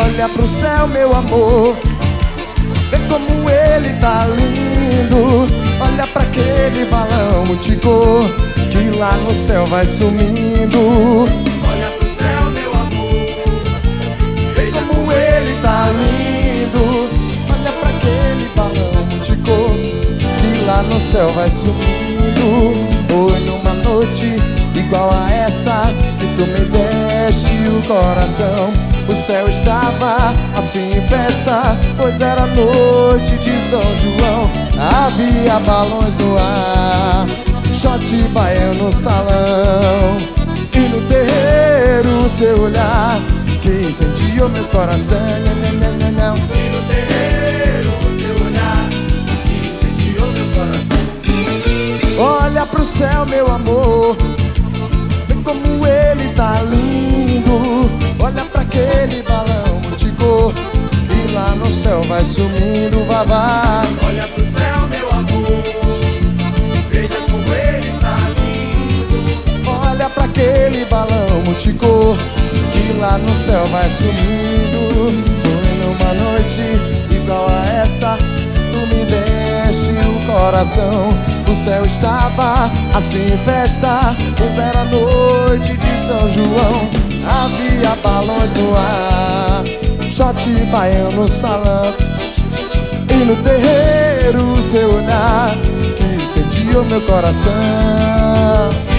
Olha pro céu, meu amor, vê como ele tá lindo. Olha pra aquele balão multicor que lá no céu vai sumindo. Olha pro céu, meu amor, veja Como ele tá lindo. Olha pra aquele balão multicor que lá no céu vai sumindo. Foi numa noite igual a essa que tu me deste o coração. O céu estava assim em festa, pois era noite de São João. Havia balões no ar, shot baiano no salão. E no terreiro o seu olhar que incendiou meu coração. E no terreiro o seu olhar que incendiou meu coração. Olha pro céu, meu amor, vê como ele tá lindo. Olha pra aquele balão multicor e lá no céu vai sumindo, vai. Olha pro céu, meu amor, veja como ele está lindo. Olha pra aquele balão multicor que lá no céu vai sumindo. Foi numa noite igual a essa tu me deste o coração. O céu estava assim em festa, pois era noite de São João. Havia balões no ar, shot baiano no salão. E no terreiro o seu olhar que incendiou meu coração.